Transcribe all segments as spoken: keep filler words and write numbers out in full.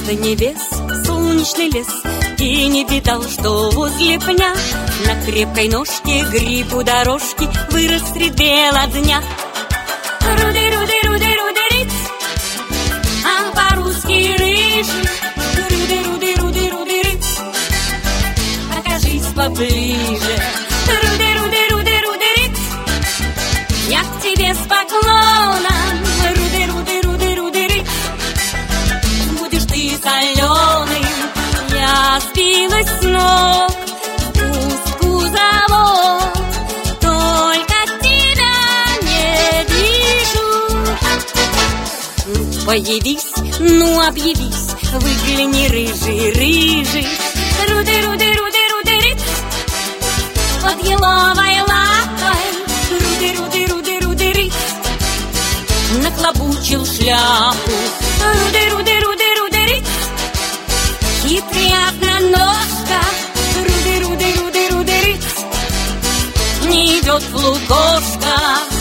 до небес солнечный лес, и не видал, что возле пня на крепкой ножке гриб у дорожки вырос средь бела дня. Руды-руды-руды-руды-риц, а по-русски рыжий. Руды-руды-руды-руды-риц, покажись поближе. Руды-руды-руды-руды-риц, я к тебе с поклоном. Руды-руды-руды-руды-риц, будешь ты соленый. Я сбилась с ног, пусть кузовок, только тебя не вижу. Ну, появись, ну, объявись, выгляни, рыжий, рыжий. Руды-руды-руды-руды-риц, под еловой лапой. Руды-руды-руды-руды-риц, нахлобучил шляпу. Руды-руды-руды-руды-риц, хитрый одноножка. Руды-руды-руды-руды-риц, не идет в лукошко.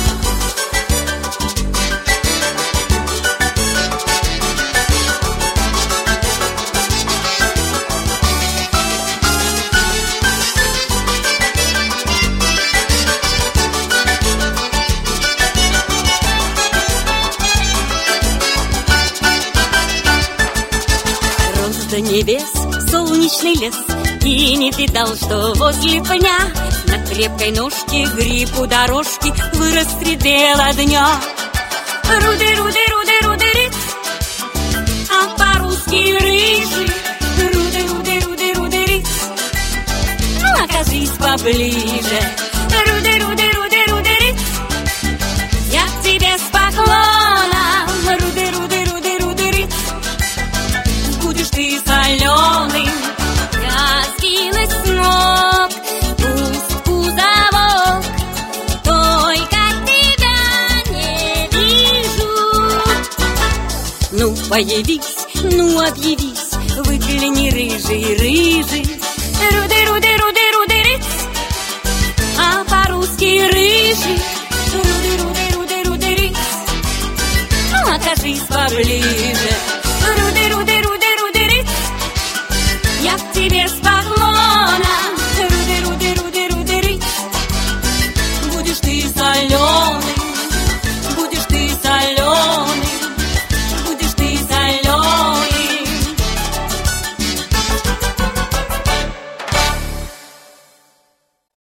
До небес солнечный лес, и не видал, что возле пня на крепкой ножке гриб у дорожки вырос средь бела дня. Руды-руды-руды-руды-риц, а по-русски рыжий. Руды-руды-руды-руды-риц, ну, окажись поближе. Руды-руды-руды-руды-риц, я к тебе с поклоном. Руды-руды-руды-руды-риц, будешь ты соленый. Я сбилась с ног, пусть кузовок, только тебя не вижу. Ну, появись, ну, объявись, выгляни, рыжий, рыжий.